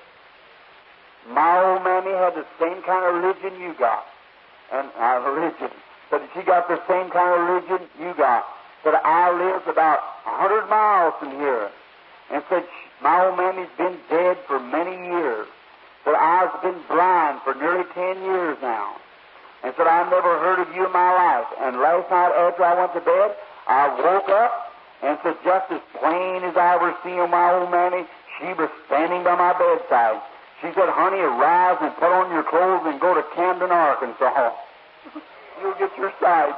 "My old mammy had the same kind of religion you got." And uh, religion. Said she got the same kind of religion you got. Said, "I lived about a hundred miles from here." And said, "My old mammy's been dead for many years." Said, "I've been blind for nearly ten years now." And said, "I never heard of you in my life." And last night after I went to bed, I woke up and said, just as plain as I ever seen my old mammy, she was standing by my bedside. She said, "Honey, arise and put on your clothes and go to Camden, Arkansas. You'll get your sight."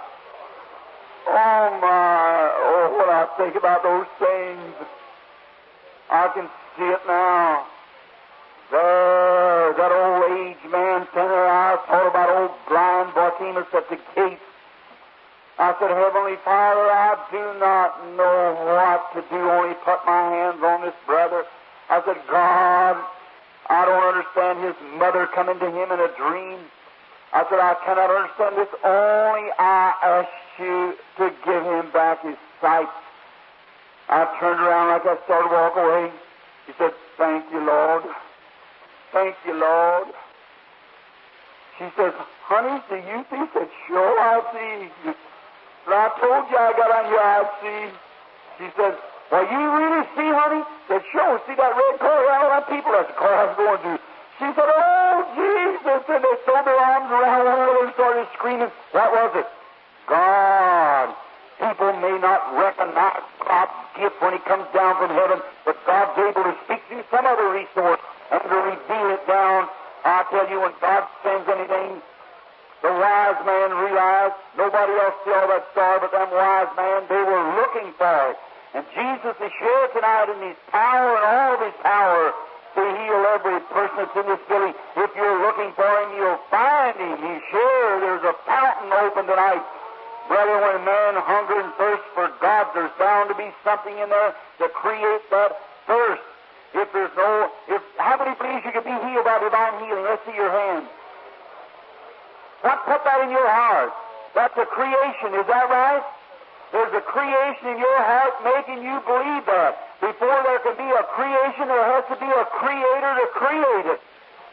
Oh, my. Oh, when I think about those things, I can see it now. There, that old aged man standing there. I thought about old blind Bartimaeus at the gate. I said, "Heavenly Father, I do not know what to do, only put my hands on this brother." I said, "God, I don't understand his mother coming to him in a dream." I said, "I cannot understand this. Only I ask you to give him back his sight." I turned around like I started to walk away. He said, "Thank you, Lord. Thank you, Lord." She says, "Honey, do you see?" He said, "Sure, I see. But I told you I got on here, I see." She said, "Well, you really see, honey?" I said, "Sure. See that red car? All that people, that's the car I was going to." She said, "Oh, Jesus." And they threw their arms around one another and started screaming. What was it? God. People may not recognize God's gift when He comes down from heaven, but God's able to speak through some other resource and to reveal it down. I tell you, when God sends anything, the wise man realized, nobody else saw that star but them wise men, they were looking for it. And Jesus is here tonight in His power and all of His power to heal every person that's in this building. If you're looking for Him, you'll find Him. He's here. There's a fountain open tonight. Brother, when man hunger and thirst for God, there's bound to be something in there to create that thirst. If there's no, if how many believes you can be healed by divine healing? Let's see your hand. What put that in your heart? That's a creation, is that right? There's a creation in your heart making you believe that. Before there can be a creation, there has to be a creator to create it.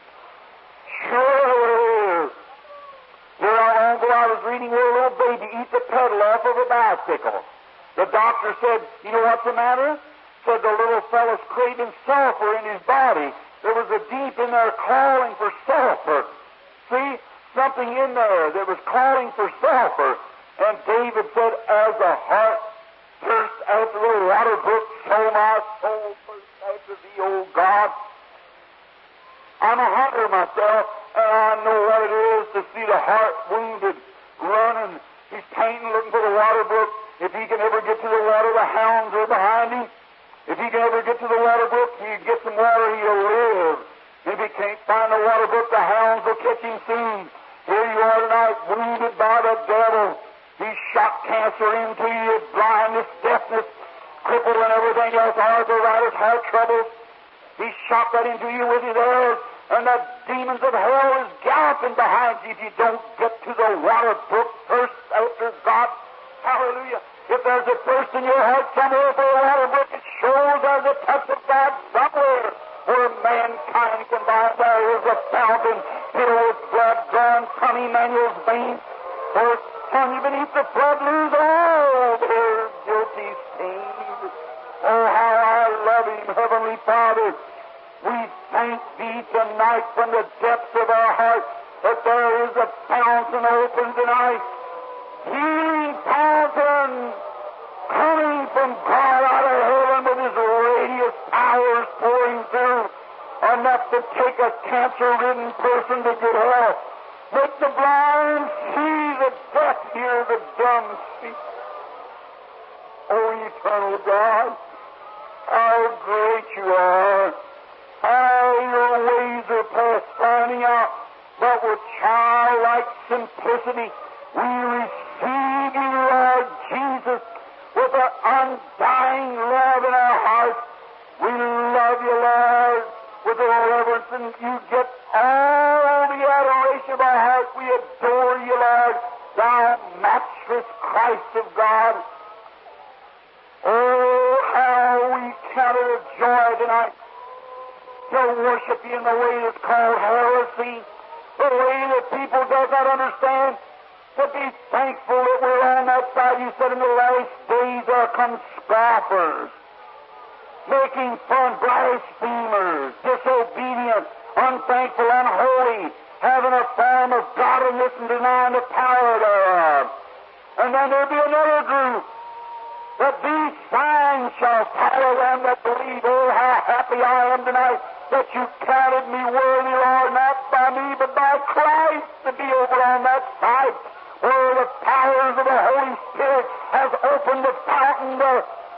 Sure. Here not long ago I was reading where a little baby eats a pedal off of a bicycle. The doctor said, "You know what's the matter?" Said the little fellow's craving sulfur in his body. There was a deep in there calling for sulfur. See? Something in there that was calling for sulfur. And David said, "As the heart thirsts after a water brook, so my soul thirsts after thee, O God." I'm a hunter myself, and I know what it is to see the heart wounded, running. He's painting, looking for the water brook. If he can ever get to the water, the hounds are behind him. If he can ever get to the water brook, he can get some water, he'll live. If he can't find the water brook, the hounds will catch him soon. Here you are tonight, wounded by the devil. He's shot cancer into you, blindness, deafness, crippled and everything else, arthritis, heart troubles. He shot that into you with his arrows, and the demons of hell is galloping behind you if you don't get to the water brook first after God. Hallelujah. If there's a thirst in your heart somewhere for a water brook, it shows there's a touch of God somewhere where mankind can find. There is a fountain filled with blood drawn from Emmanuel's veins. For sons beneath the flood lose all their guilty stains. Oh, how I love Him, Heavenly Father. We thank Thee tonight from the depths of our heart that there is a fountain open tonight. Healing fountain coming from God out of heaven with His radiant powers pouring through, enough to take a cancer-ridden person to good health, Make the blind see, the deaf hear, the dumb speak. O eternal God, how great you are, how your ways are past finding out, but with childlike simplicity we receive you, Lord Jesus, with an undying love in our hearts. We love you, Lord, with a reverence, and you get all the adoration of our hearts. We adore you, Lord, thou matchless Christ of God. Oh, how we count it a joy tonight to worship you in the way that's called heresy, the way that people does not understand, to be thankful that we're on that side. You said in the last days there come scoffers, making fun, blasphemers, disobedient, unthankful, unholy, having a form of godliness and denying the power thereof. And then there'll be another group, that these signs shall follow them that believe. Oh, how happy I am tonight that you counted me worthy, Lord, not by me, but by Christ, to be over on that side, where the powers of the Holy Spirit has opened the fountain, the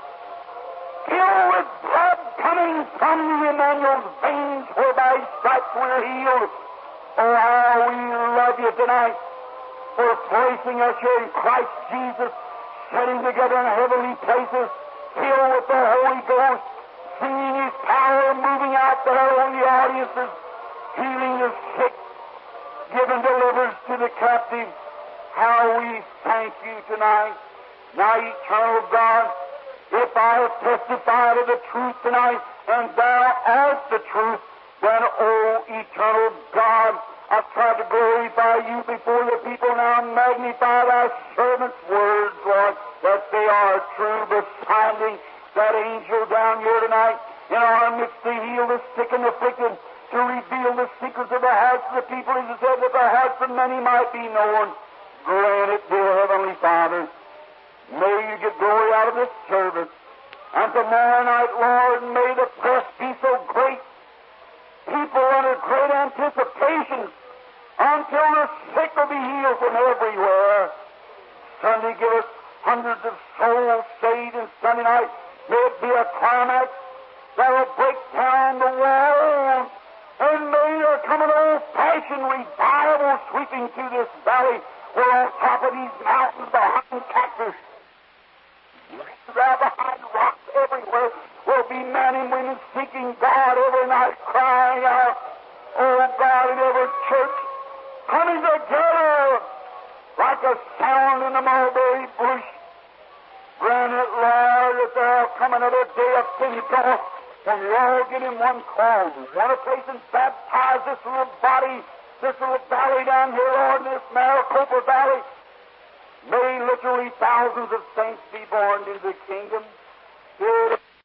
filled with blood coming from the Emmanuel's veins, whereby stripes we're healed. Oh, how we love you tonight for placing us here in Christ Jesus, sitting together in heavenly places, filled with the Holy Ghost, singing His power, moving out there on the audiences, healing the sick, giving deliverance to the captive. How we thank you tonight. Now, eternal God, if I have testified of the truth tonight, and thou art the truth, then, O eternal God, I've tried to glorify you before the people. Now magnify thy servant's words, Lord, that they are true. But sending that angel down here tonight in our midst to heal the sick and afflicted, to reveal the secrets of the hearts of the people, as it said, that the hearts of many might be known. Grant it, dear Heavenly Father. May you get glory out of this service. And tomorrow night, Lord, may the press be so great, people under great anticipation, until the sick will be healed from everywhere. Sunday, give us hundreds of souls saved, and Sunday night may it be a climax that will break down the walls, and may there come an old-fashioned revival sweeping through this valley, where on top of these mountains, behind cactus, behind rocks everywhere, will be men and women seeking God every night, crying out, oh God, in every church, coming together like a sound in the mulberry bush. Grant it, Lord, that there'll come another day of Pentecost when we all get in one call, one place, and baptize this little body, this little valley down here, Lord, in this Maricopa Valley. May literally thousands of saints be born into the kingdom.